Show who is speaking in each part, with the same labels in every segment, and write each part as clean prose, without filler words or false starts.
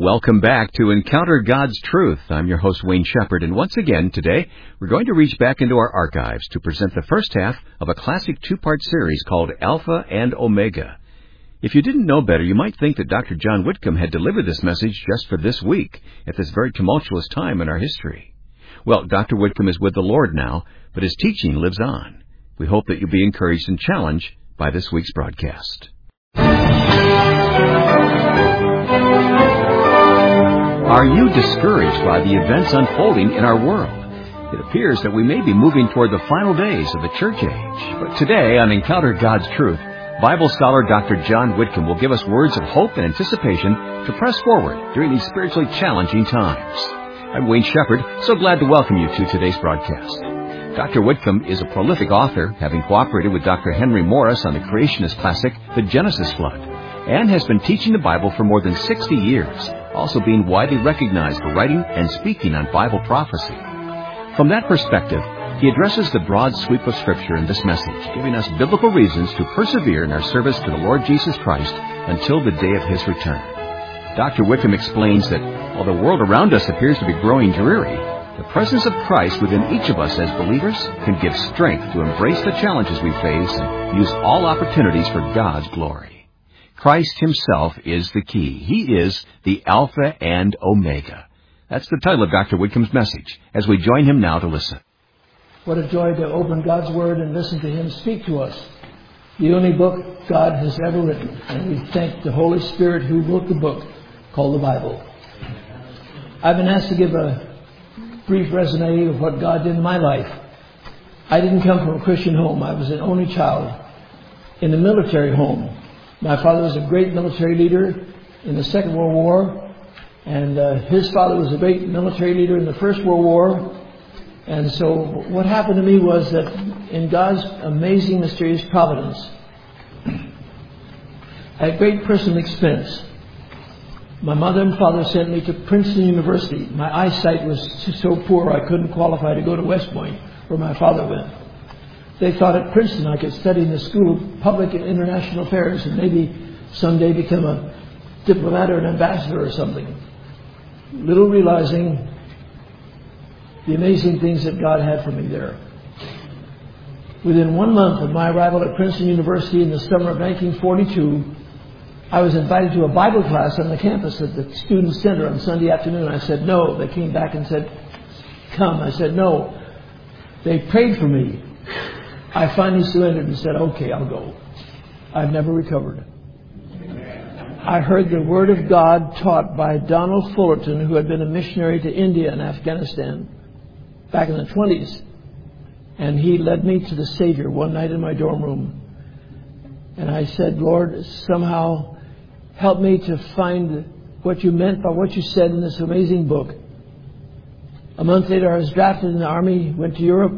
Speaker 1: Welcome back to Encounter God's Truth. I'm your host, Wayne Shepherd, and once again today, we're going to reach back into our archives to present the first half of a classic two-part series called Alpha and Omega. If you didn't know better, you might think that Dr. John Whitcomb had delivered this message just for this week, at this very tumultuous time in our history. Well, Dr. Whitcomb is with the Lord now, but his teaching lives on. We hope that you'll be encouraged and challenged by this week's broadcast. Are you discouraged by the events unfolding in our world? It appears that we may be moving toward the final days of the church age. But today on Encounter God's Truth, Bible scholar Dr. John Whitcomb will give us words of hope and anticipation to press forward during these spiritually challenging times. I'm Wayne Shepherd, so glad to welcome you to today's broadcast. Dr. Whitcomb is a prolific author, having cooperated with Dr. Henry Morris on the creationist classic, The Genesis Flood, and has been teaching the Bible for more than 60 years, also being widely recognized for writing and speaking on Bible prophecy. From that perspective, he addresses the broad sweep of Scripture in this message, giving us biblical reasons to persevere in our service to the Lord Jesus Christ until the day of His return. Dr. Whitcomb explains that while the world around us appears to be growing dreary, the presence of Christ within each of us as believers can give strength to embrace the challenges we face and use all opportunities for God's glory. Christ Himself is the key. He is the Alpha and Omega. That's the title of Dr. Whitcomb's message, as we join him now to listen.
Speaker 2: What a joy to open God's Word and listen to Him speak to us. The only book God has ever written. And we thank the Holy Spirit who wrote the book called the Bible. I've been asked to give a brief resume of what God did in my life. I didn't come from a Christian home. I was an only child in a military home. My father was a great military leader in the Second World War, and his father was a great military leader in the First World War. And so what happened to me was that in God's amazing, mysterious providence, at great personal expense, my mother and father sent me to Princeton University. My eyesight was so poor I couldn't qualify to go to West Point, where my father went. They thought at Princeton I could study in the School of Public and International Affairs and maybe someday become a diplomat or an ambassador or something. Little realizing the amazing things that God had for me there. Within 1 month of my arrival at Princeton University in the summer of 1942, I was invited to a Bible class on the campus at the Student Center on Sunday afternoon. I said no. They came back and said, come. I said no. They prayed for me. I finally surrendered and said, okay, I'll go. I've never recovered. I heard the Word of God taught by Donald Fullerton, who had been a missionary to India and Afghanistan back in the 20s. And he led me to the Savior one night in my dorm room. And I said, Lord, somehow help me to find what you meant by what you said in this amazing book. A month later, I was drafted in the Army, went to Europe,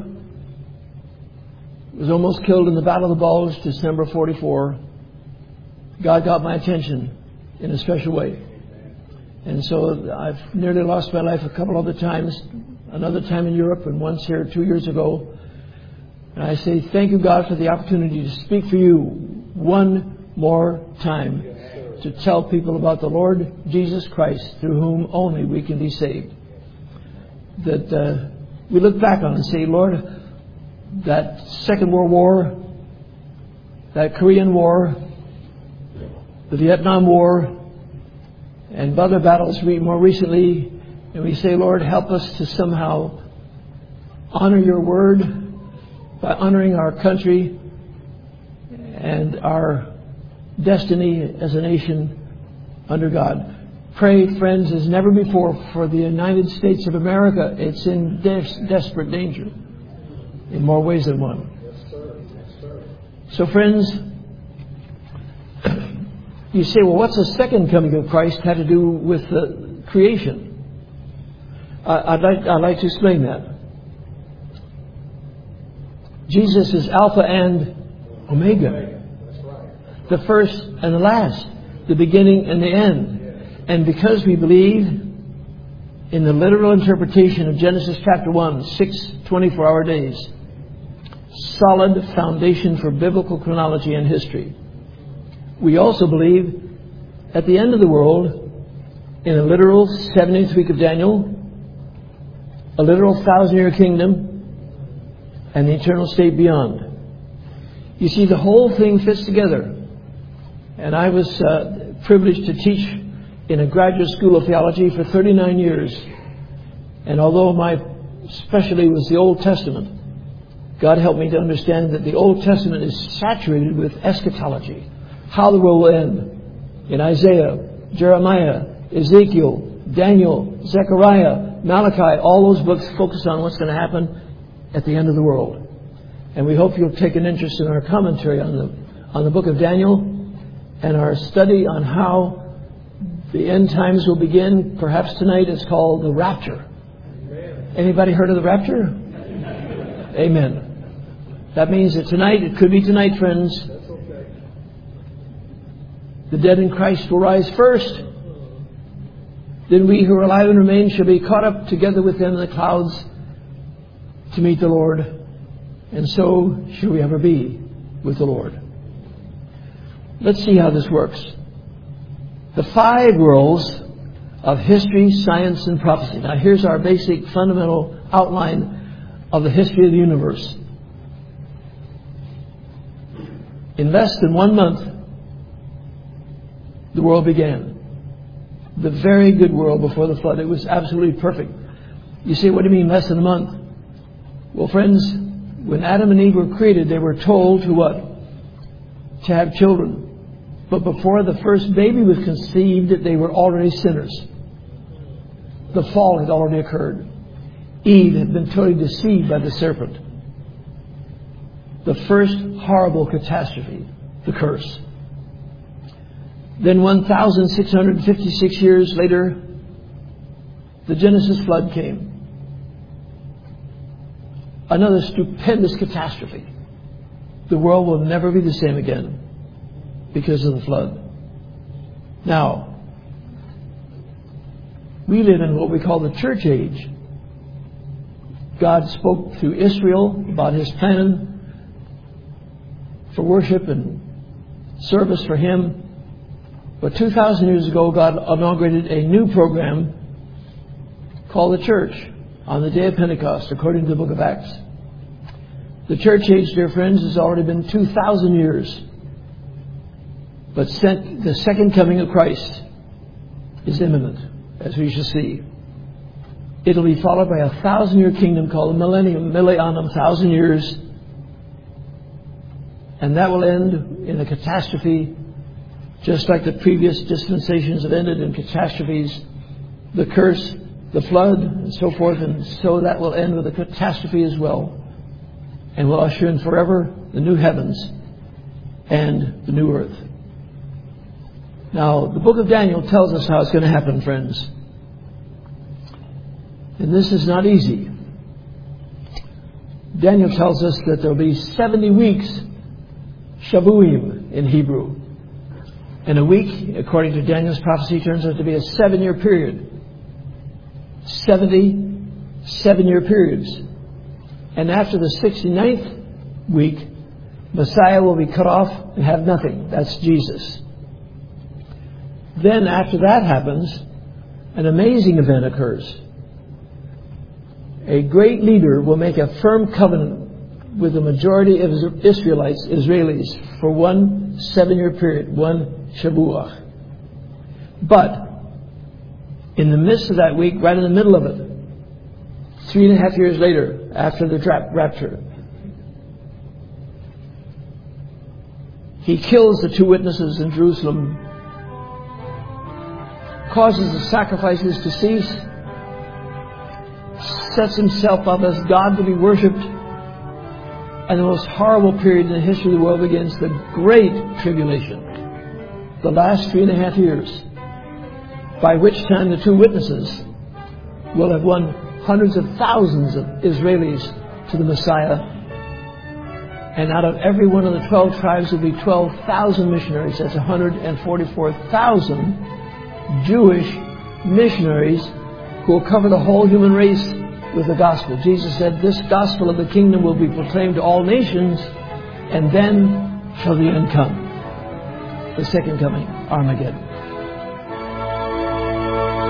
Speaker 2: was almost killed in the Battle of the Bulge, December 44. God got my attention in a special way. And so I've nearly lost my life a couple other times, another time in Europe and once here 2 years ago. And I say, thank you, God, for the opportunity to speak for you one more time, to tell people about the Lord Jesus Christ, through whom only we can be saved. That we look back on and say, Lord, that Second World War, that Korean War, the Vietnam War, and other battles more recently, and we say, Lord, help us to somehow honor your word by honoring our country and our destiny as a nation under God. Pray, friends, as never before for the United States of America. It's in desperate danger in more ways than one. So, friends, you say, well, what's the second coming of Christ had to do with creation? I'd like to explain that. Jesus is Alpha and Omega. The first and the last. The beginning and the end. And because we believe in the literal interpretation of Genesis chapter 1, 6 24-hour days, solid foundation for biblical chronology and history. We also believe at the end of the world, in a literal 70th week of Daniel, a literal 1,000-year kingdom, and the eternal state beyond. You see, the whole thing fits together. And I was privileged to teach in a graduate school of theology for 39 years. And although my specialty was the Old Testament, God helped me to understand that the Old Testament is saturated with eschatology, how the world will end. In Isaiah, Jeremiah, Ezekiel, Daniel, Zechariah, Malachi, all those books focus on what's going to happen at the end of the world. And we hope you'll take an interest in our commentary on the book of Daniel and our study on how the end times will begin. Perhaps tonight it's called the rapture. Anybody heard of the rapture? Amen. That means that tonight, it could be tonight, friends, the dead in Christ will rise first. Then we who are alive and remain shall be caught up together with them in the clouds to meet the Lord. And so shall we ever be with the Lord. Let's see how this works. The 5 worlds of history, science, and prophecy. Now here's our basic fundamental outline of the history of the universe. In less than 1 month, the world began. The very good world before the flood. It was absolutely perfect. You say, what do you mean less than a month? Well, friends, when Adam and Eve were created, they were told to what? To have children. But before the first baby was conceived, they were already sinners. The fall had already occurred. Eve had been totally deceived by the serpent. The first horrible catastrophe, the curse. Then 1,656 years later, the Genesis flood came. Another stupendous catastrophe. The world will never be the same again because of the flood. Now, we live in what we call the church age. God spoke through Israel about His plan for worship and service for Him. But 2,000 years ago, God inaugurated a new program called the church on the day of Pentecost, according to the book of Acts. The church age, dear friends, has already been 2,000 years. But the second coming of Christ is imminent, as we shall see. It'll be followed by a 1,000-year kingdom called the millennium, 1,000 years. And that will end in a catastrophe, just like the previous dispensations have ended in catastrophes, the curse, the flood, and so forth. And so that will end with a catastrophe as well. And will usher in forever the new heavens and the new earth. Now, the book of Daniel tells us how it's going to happen, friends. And this is not easy. Daniel tells us that there will be 70 weeks, Shavuim in Hebrew. And a week, according to Daniel's prophecy, turns out to be a 7-year period. 70 7-year periods. And after the 69th week, Messiah will be cut off and have nothing. That's Jesus. Then after that happens, an amazing event occurs. A great leader will make a firm covenant with the majority of Israelis for one 7-year period, one Shavuot. But in the midst of that week, right in the middle of it, 3.5 years later, after the rapture, he kills the 2 witnesses in Jerusalem, causes the sacrifices to cease, sets himself up as God to be worshipped, and the most horrible period in the history of the world begins, the Great Tribulation, the last 3.5 years, by which time the 2 witnesses will have won hundreds of thousands of Israelis to the Messiah. And out of every one of the 12 tribes will be 12,000 missionaries. That's 144,000 Jewish missionaries who will cover the whole human race with the gospel. Jesus said, this gospel of the kingdom will be proclaimed to all nations, and then shall the end come. The second coming, Armageddon.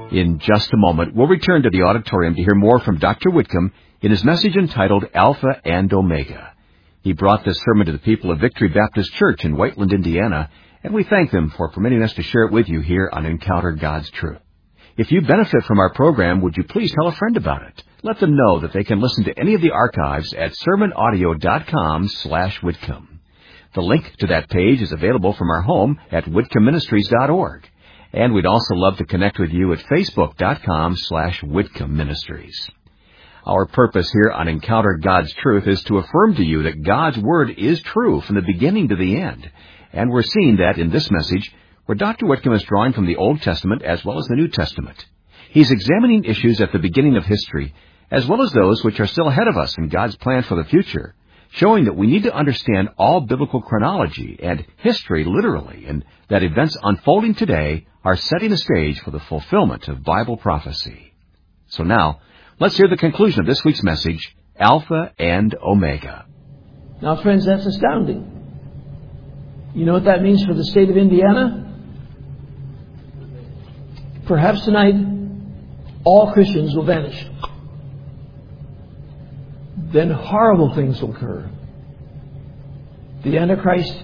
Speaker 1: In just a moment, we'll return to the auditorium to hear more from Dr. Whitcomb in his message entitled Alpha and Omega. He brought this sermon to the people of Victory Baptist Church in Whiteland, Indiana, and we thank them for permitting us to share it with you here on Encounter God's Truth. If you benefit from our program, would you please tell a friend about it? Let them know that they can listen to any of the archives at sermonaudio.com/Whitcomb. The link to that page is available from our home at whitcombministries.org. And we'd also love to connect with you at facebook.com/Whitcomb Ministries. Our purpose here on Encounter God's Truth is to affirm to you that God's Word is true from the beginning to the end. And we're seeing that in this message, where Dr. Whitcomb is drawing from the Old Testament as well as the New Testament. He's examining issues at the beginning of history, as well as those which are still ahead of us in God's plan for the future, showing that we need to understand all biblical chronology and history literally, and that events unfolding today are setting the stage for the fulfillment of Bible prophecy. So now, let's hear the conclusion of this week's message, Alpha and Omega.
Speaker 2: Now, friends, that's astounding. You know what that means for the state of Indiana? Perhaps tonight, all Christians will vanish. Then horrible things will occur. The Antichrist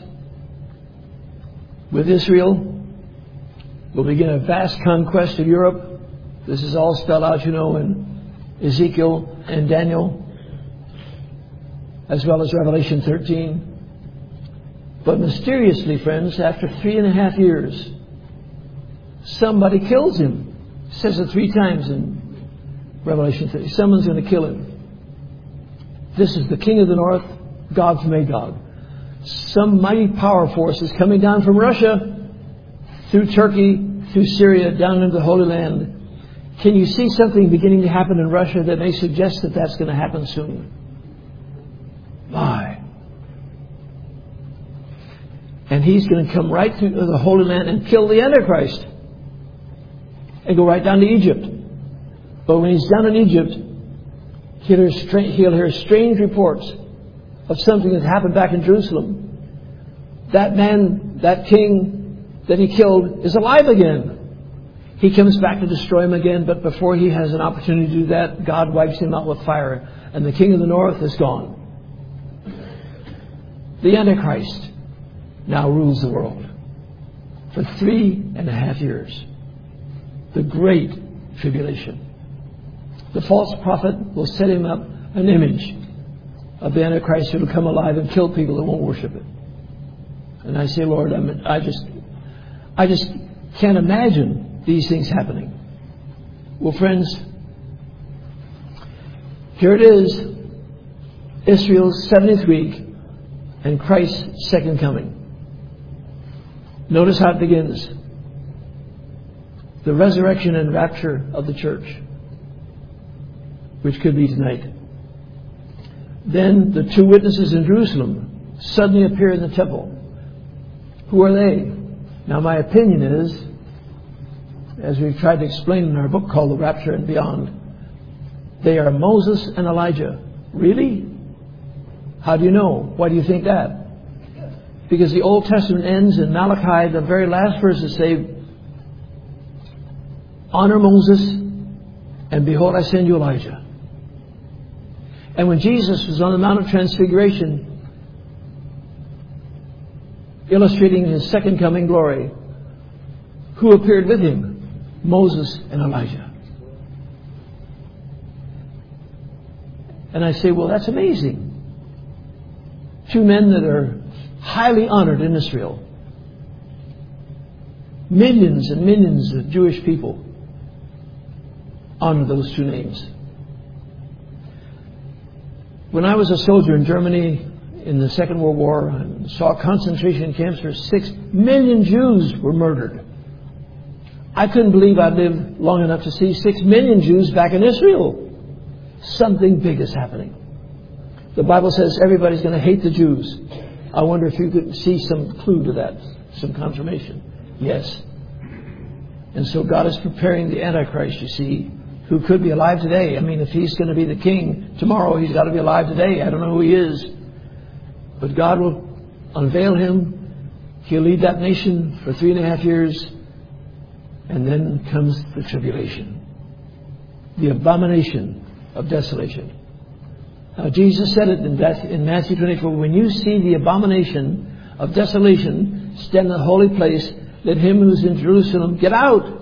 Speaker 2: with Israel will begin a vast conquest of Europe. This is all spelled out, in Ezekiel and Daniel, as well as Revelation 13. But mysteriously, friends, after 3.5 years, somebody kills him. It says it 3 times in Revelation 13. Someone's going to kill him. This is the king of the north, Gog from Magog. Some mighty power force is coming down from Russia, through Turkey, through Syria, down into the Holy Land. Can you see something beginning to happen in Russia that may suggest that that's going to happen soon? My. And he's going to come right through the Holy Land and kill the Antichrist. And go right down to Egypt. But when he's down in Egypt, he'll hear strange reports of something that happened back in Jerusalem. That man, that king that he killed, is alive again. He comes back to destroy him again, but before he has an opportunity to do that, God wipes him out with fire, and the king of the north is gone. The Antichrist now rules the world for 3.5 years. The great tribulation. The false prophet will set him up an image of the Antichrist who will come alive and kill people that won't worship it. And I say, Lord, I just can't imagine these things happening. Well, friends, here it is, Israel's 70th week and Christ's second coming. Notice how it begins. The resurrection and rapture of the church, which could be tonight. Then the 2 witnesses in Jerusalem suddenly appear in the temple. Who are they? Now, my opinion is, as we've tried to explain in our book called The Rapture and Beyond, they are Moses and Elijah. Really? How do you know? Why do you think that? Because the Old Testament ends in Malachi, the very last verses say, honor Moses, and behold, I send you Elijah. And when Jesus was on the Mount of Transfiguration, illustrating his second coming glory, who appeared with him? Moses and Elijah. And I say, well, that's amazing. 2 men that are highly honored in Israel. Millions and millions of Jewish people honor those 2 names. When I was a soldier in Germany in the Second World War and saw concentration camps where 6 million Jews were murdered, I couldn't believe I'd lived long enough to see 6 million Jews back in Israel. Something big is happening. The Bible says everybody's going to hate the Jews. I wonder if you could see some clue to that, some confirmation. Yes. And so God is preparing the Antichrist, you see, who could be alive today. I mean, if he's going to be the king tomorrow, he's got to be alive today. I don't know who he is. But God will unveil him. He'll lead that nation for 3.5 years. And then comes the tribulation, the abomination of desolation. Now, Jesus said it in Matthew 24, when you see the abomination of desolation stand in the holy place, let him who is in Jerusalem get out.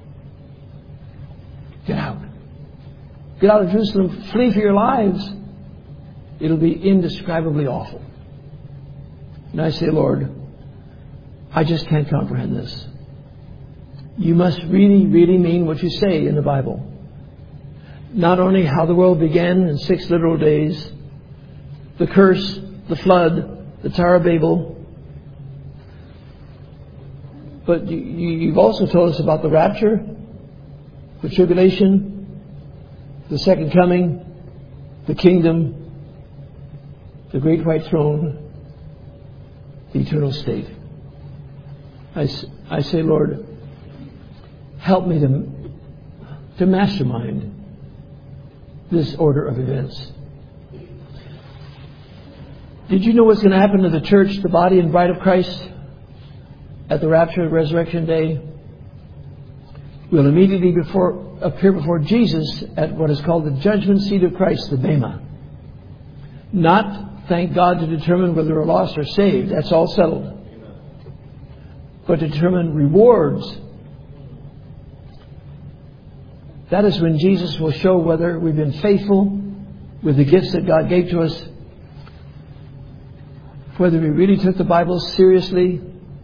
Speaker 2: Get out. Get out of Jerusalem. Flee for your lives. It'll be indescribably awful. And I say, Lord, I just can't comprehend this. You must really, really mean what you say in the Bible. Not only how the world began in 6 literal days, the curse, the flood, the Tower of Babel, but you've also told us about the rapture, the tribulation, the second coming, the kingdom, the great white throne, the eternal state. I say, Lord, help me to mastermind this order of events. Did you know what's going to happen to the church, the body and bride of Christ, at the rapture, resurrection day? We'll immediately appear before Jesus at what is called the judgment seat of Christ, the Bema. Not, thank God, to determine whether we're lost or saved. That's all settled. But to determine rewards. That is when Jesus will show whether we've been faithful with the gifts that God gave to us, whether we really took the Bible seriously,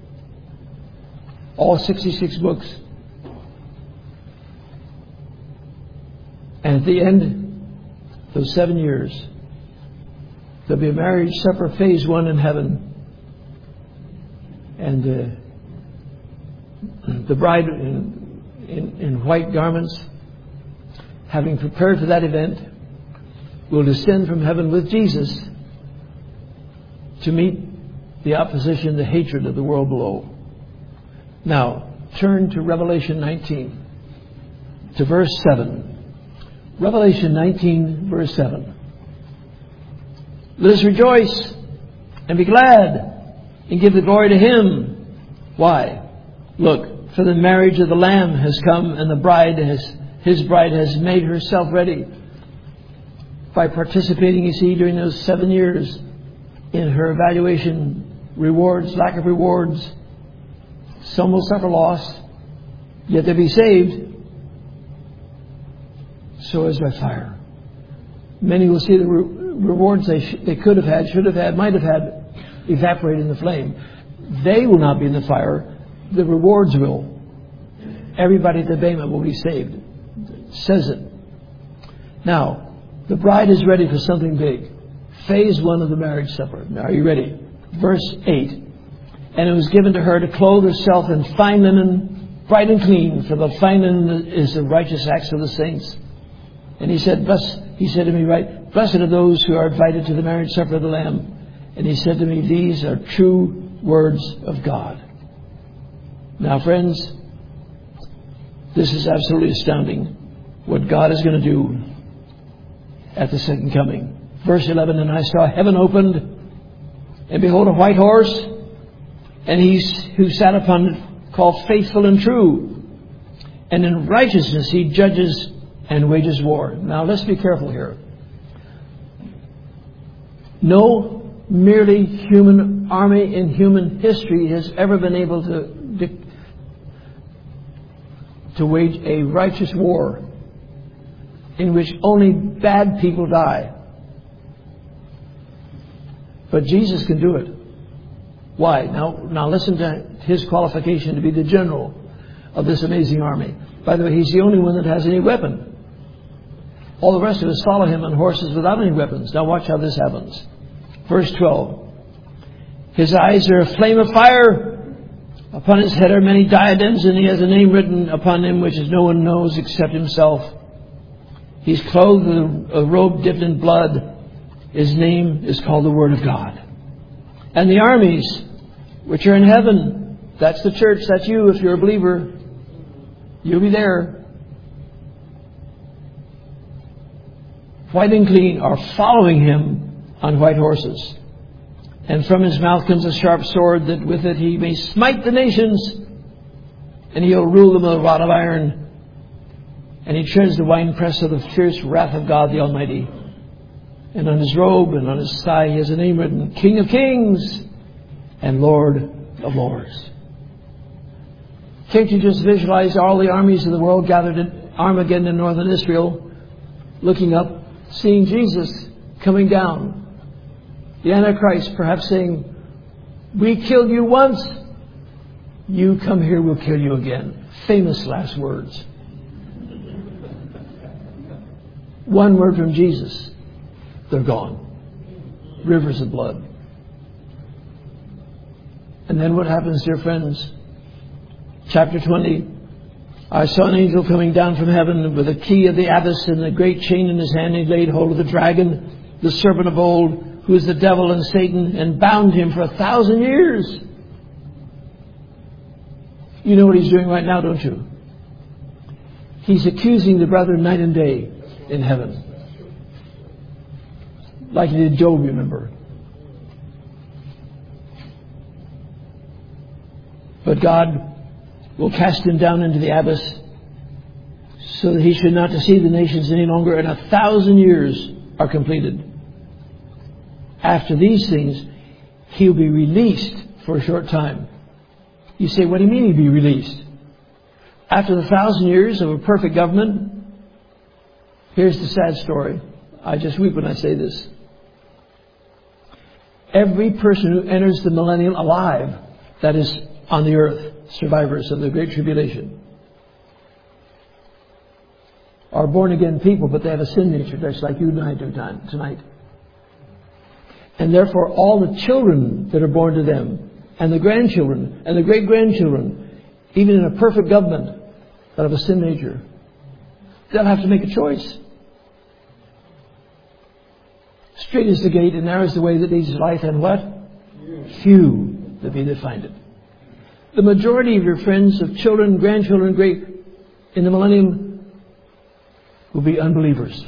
Speaker 2: all 66 books. And at the end, those 7 years, there'll be a marriage supper, phase 1 in heaven. And the bride in white garments, having prepared for that event, will descend from heaven with Jesus to meet the opposition, the hatred of the world below. Now, turn to Revelation 19, to verse 7. Revelation 19, verse 7. Let us rejoice and be glad and give the glory to Him. Why? Look, for the marriage of the Lamb has come, and His bride has made herself ready. By participating, you see, during those 7 years in her evaluation, rewards, lack of rewards, some will suffer loss, yet they'll be saved. So as by fire. Many will see the rewards they could have had, should have had, might have had, evaporate in the flame. They will not be in the fire. The rewards will. Everybody at the Bema will be saved. It says it. Now, the bride is ready for something big. Phase 1 of the marriage supper. Now, are you ready? Verse 8. And it was given to her to clothe herself in fine linen, bright and clean, for the fine linen is the righteous acts of the saints. And he said to me, right, blessed are those who are invited to the marriage supper of the Lamb. And he said to me, these are true words of God. Now, friends, this is absolutely astounding, what God is going to do at the second coming. Verse 11, and I saw heaven opened, and behold, a white horse, and he who sat upon it called Faithful and True. And in righteousness he judges and wages war. Now, let's be careful here. No merely human army in human history has ever been able to wage a righteous war in which only bad people die. But Jesus can do it. Why? Now listen to His qualification to be the general of this amazing army. By the way, He's the only one that has any weapon. All the rest of us follow Him on horses without any weapons. Now watch how this happens. Verse 12. His eyes are a flame of fire. Upon His head are many diadems, and He has a name written upon Him which no one knows except Himself. He's clothed with a robe dipped in blood. His name is called the Word of God. And the armies which are in heaven, that's the church, that's you if you're a believer. You'll be there. White and clean are following Him on white horses. And from His mouth comes a sharp sword, that with it He may smite the nations. And He'll rule them with a rod of iron. And He treads the winepress of the fierce wrath of God the Almighty. And on His robe and on His thigh He has a name written, King of Kings and Lord of Lords. Can't you just visualize all the armies of the world gathered at Armageddon in northern Israel, looking up, seeing Jesus coming down? The Antichrist perhaps saying, we killed you once, you come here, we'll kill you again. Famous last words. One word from Jesus, they're gone. Rivers of blood. And then what happens, dear friends? Chapter 20. I saw an angel coming down from heaven with a key of the abyss and a great chain in his hand. He laid hold of the dragon, the serpent of old, who is the devil and Satan, and bound him for 1,000 years. You know what he's doing right now, don't you? He's accusing the brethren night and day in heaven. Like he did Job, remember. But God will cast him down into the abyss so that he should not deceive the nations any longer, and 1,000 years are completed. After these things, he'll be released for a short time. You say, what do you mean he'll be released? After the 1,000 years of a perfect government, here's the sad story. I just weep when I say this. Every person who enters the millennium alive, that is on the earth, survivors of the Great Tribulation, are born again people, but they have a sin nature, just like you and I do tonight. And therefore all the children that are born to them, and the grandchildren, and the great-grandchildren, even in a perfect government, that have a sin nature, they'll have to make a choice. Straight is the gate, and narrow is the way that leads to life, and what? Few there be that find it. The majority of your friends, of children, grandchildren, great, in the millennium, will be unbelievers.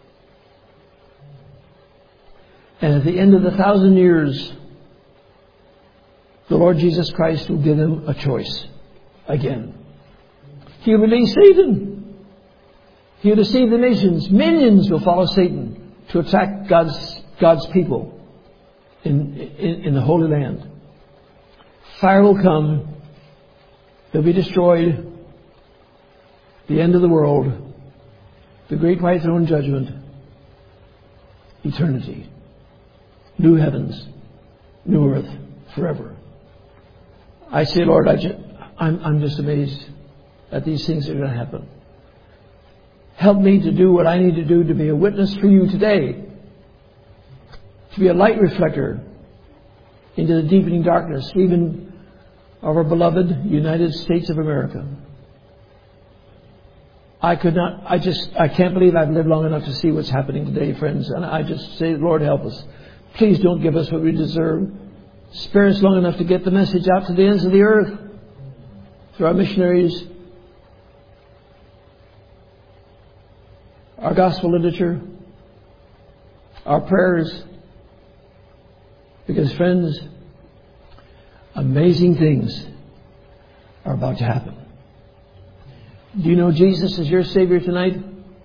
Speaker 2: And at the end of the 1,000 years, the Lord Jesus Christ will give them a choice again. He'll release Satan. He'll deceive the nations. Millions will follow Satan to attack God's people in the Holy Land. Fire will come. They'll be destroyed. The end of the world. The great white throne judgment. Eternity. New heavens. New earth. Forever. I say, Lord, I'm just amazed that these things are going to happen. Help me to do what I need to do to be a witness for you today. To be a light reflector into the deepening darkness, even of our beloved United States of America. I can't believe I've lived long enough to see what's happening today, friends. And I just say, Lord, help us. Please don't give us what we deserve. Spare us long enough to get the message out to the ends of the earth through our missionaries, our gospel literature, our prayers. Because, friends, amazing things are about to happen. Do you know Jesus is your Savior tonight?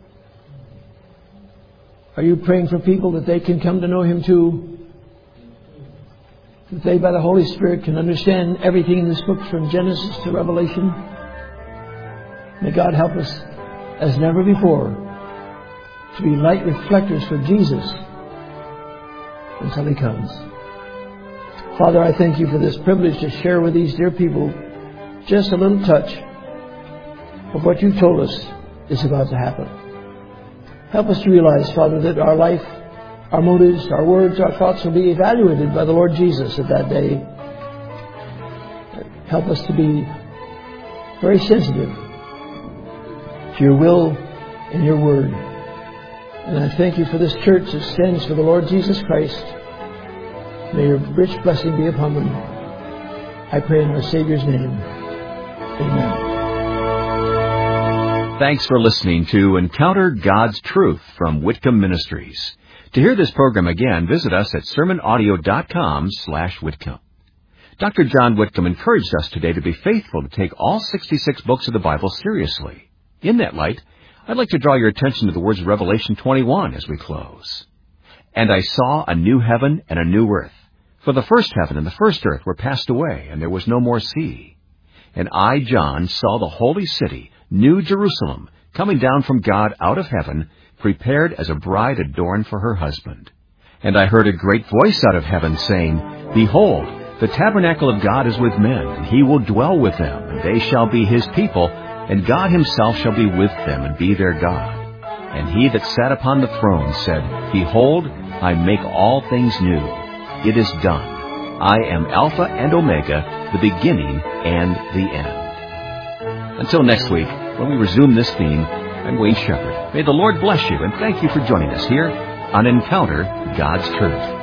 Speaker 2: Are you praying for people that they can come to know Him too? That they, by the Holy Spirit, can understand everything in this book from Genesis to Revelation? May God help us, as never before, to be light reflectors for Jesus until He comes. Father, I thank You for this privilege to share with these dear people just a little touch of what You told us is about to happen. Help us to realize, Father, that our life, our motives, our words, our thoughts will be evaluated by the Lord Jesus at that day. Help us to be very sensitive to Your will and Your word. And I thank You for this church that stands for the Lord Jesus Christ. May Your rich blessing be upon them. I pray in our Savior's name. Amen.
Speaker 1: Thanks for listening to Encounter God's Truth from Whitcomb Ministries. To hear this program again, visit us at sermonaudio.com/Whitcomb. Dr. John Whitcomb encouraged us today to be faithful to take all 66 books of the Bible seriously. In that light, I'd like to draw your attention to the words of Revelation 21 as we close. And I saw a new heaven and a new earth. For the first heaven and the first earth were passed away, and there was no more sea. And I, John, saw the holy city, New Jerusalem, coming down from God out of heaven, prepared as a bride adorned for her husband. And I heard a great voice out of heaven saying, Behold, the tabernacle of God is with men, and he will dwell with them, and they shall be his people, and God himself shall be with them and be their God. And he that sat upon the throne said, Behold, I make all things new. It is done. I am Alpha and Omega, the beginning and the end. Until next week, when we resume this theme, I'm Wayne Shepherd. May the Lord bless you, and thank you for joining us here on Encounter God's Truth.